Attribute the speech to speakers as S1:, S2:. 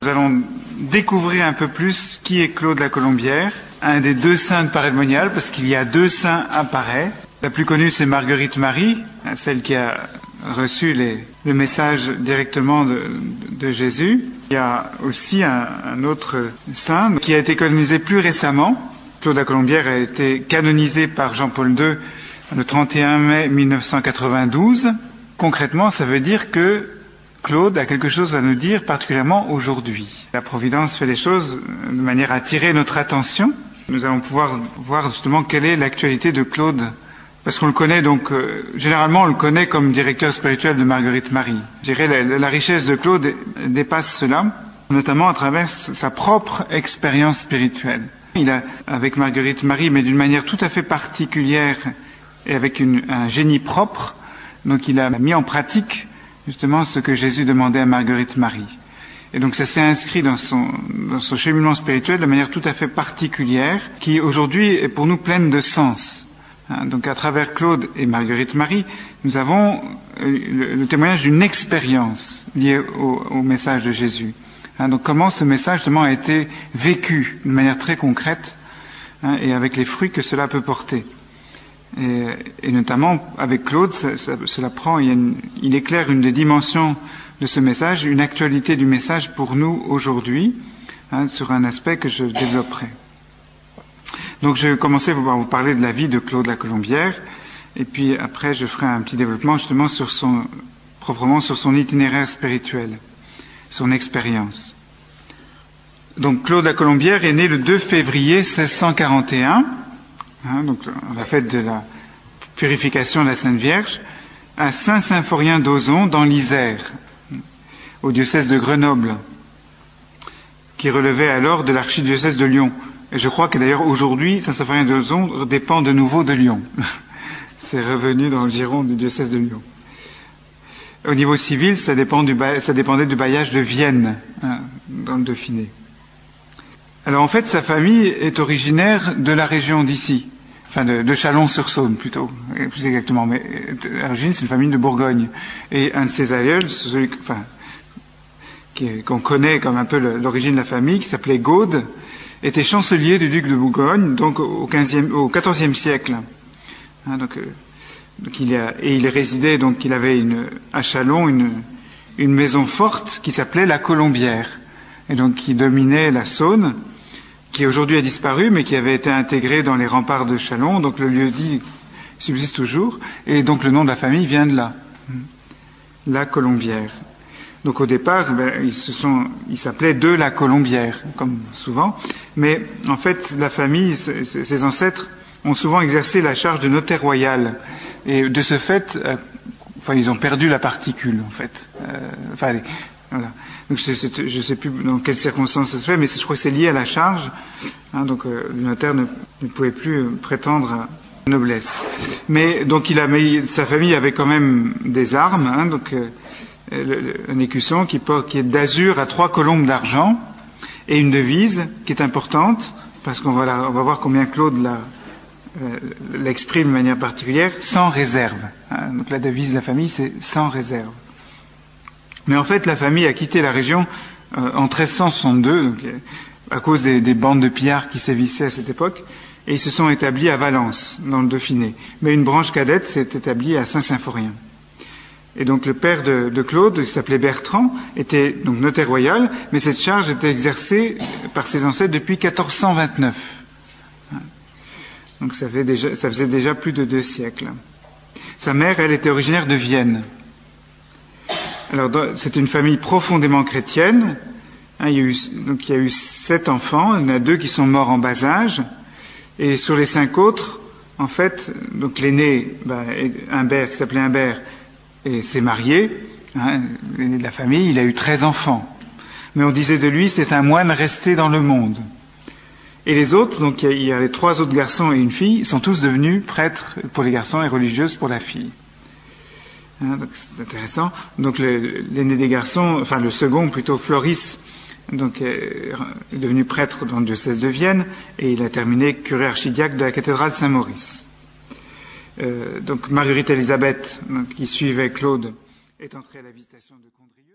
S1: Nous allons découvrir un peu plus qui est Claude la Colombière, un des deux saints de Paray-le-Monial, parce qu'il y a deux saints à Paray. La plus connue, c'est Marguerite Marie, celle qui a reçu le message directement de Jésus. Il y a aussi un autre saint qui a été canonisé plus récemment. Claude la Colombière a été canonisé par Jean-Paul II le 31 mai 1992. Concrètement, ça veut dire que Claude a quelque chose à nous dire, particulièrement aujourd'hui. La Providence fait les choses de manière à attirer notre attention. Nous allons pouvoir voir justement quelle est l'actualité de Claude, parce qu'on le connaît donc, généralement on le connaît comme directeur spirituel de Marguerite Marie. Je dirais la richesse de Claude dépasse cela, notamment à travers sa propre expérience spirituelle. Il a, avec Marguerite Marie, mais d'une manière tout à fait particulière et avec un génie propre, donc il a mis en pratique justement ce que Jésus demandait à Marguerite Marie. Et donc ça s'est inscrit dans son cheminement spirituel de manière tout à fait particulière, qui aujourd'hui est pour nous pleine de sens. Donc à travers Claude et Marguerite Marie, nous avons le témoignage d'une expérience liée au message de Jésus. Donc comment ce message justement a été vécu de manière très concrète et avec les fruits que cela peut porter. Et notamment avec Claude, cela prend, il éclaire une des dimensions de ce message, une actualité du message pour nous aujourd'hui, sur un aspect que je développerai. Donc je vais commencer par vous parler de la vie de Claude la Colombière, et puis après je ferai un petit développement justement proprement sur son itinéraire spirituel, son expérience. Donc Claude la Colombière est né le 2 février 1641, donc la fête de la purification de la Sainte Vierge, à Saint-Symphorien d'Ozon, dans l'Isère, au diocèse de Grenoble, qui relevait alors de l'archidiocèse de Lyon. Et je crois que d'ailleurs aujourd'hui, Saint-Symphorien d'Ozon dépend de nouveau de Lyon. C'est revenu dans le giron du diocèse de Lyon. Au niveau civil, ça dépendait du bailliage de Vienne, dans le Dauphiné. Alors en fait, sa famille est originaire de la région d'ici, enfin de Chalon-sur-Saône plutôt, plus exactement, mais à l'origine c'est une famille de Bourgogne. Et un de ses aïeuls, qu'on connaît comme un peu l'origine de la famille, qui s'appelait Gaude, était chancelier du duc de Bourgogne, donc au XIVe siècle. Donc il résidait, donc il avait à Chalon une maison forte qui s'appelait la Colombière, et donc qui dominait la Saône, qui aujourd'hui a disparu, mais qui avait été intégré dans les remparts de Chalon, donc le lieu-dit subsiste toujours, et donc le nom de la famille vient de là, la Colombière. Donc au départ, ils s'appelaient de la Colombière, comme souvent, mais en fait la famille, ses ancêtres, ont souvent exercé la charge de notaire royal, et de ce fait, ils ont perdu la particule, en fait. Voilà. Donc je ne sais plus dans quelles circonstances ça se fait, mais je crois que c'est lié à la charge. Donc le notaire ne pouvait plus prétendre à la noblesse. Mais donc sa famille avait quand même des armes. Donc un écusson qui est d'azur à 3 colombes d'argent et une devise qui est importante parce qu'on va voir combien Claude l'exprime de manière particulière, sans réserve. Donc la devise de la famille, c'est sans réserve. Mais en fait, la famille a quitté la région en 1362, donc, à cause des bandes de pillards qui sévissaient à cette époque, et ils se sont établis à Valence, dans le Dauphiné. Mais une branche cadette s'est établie à Saint-Symphorien. Et donc le père de Claude, qui s'appelait Bertrand, était donc notaire royal, mais cette charge était exercée par ses ancêtres depuis 1429. Donc ça faisait déjà plus de 2 siècles. Sa mère, elle, était originaire de Vienne. Alors, c'est une famille profondément chrétienne. Il y a eu 7 enfants. Il y en a 2 qui sont morts en bas âge. Et sur les 5 autres, en fait, donc l'aîné, Humbert, qui s'appelait Humbert, s'est marié. L'aîné de la famille, il a eu 13 enfants. Mais on disait de lui, c'est un moine resté dans le monde. Et les autres, donc il y a les 3 autres garçons et une fille, sont tous devenus prêtres pour les garçons et religieuses pour la fille. Donc c'est intéressant. Donc l'aîné des garçons, le second plutôt, Floris, donc est devenu prêtre dans le diocèse de Vienne et il a terminé curé archidiacre de la cathédrale Saint-Maurice. Donc Marguerite Élisabeth, qui suivait Claude, est entrée à la visitation de Condrieu.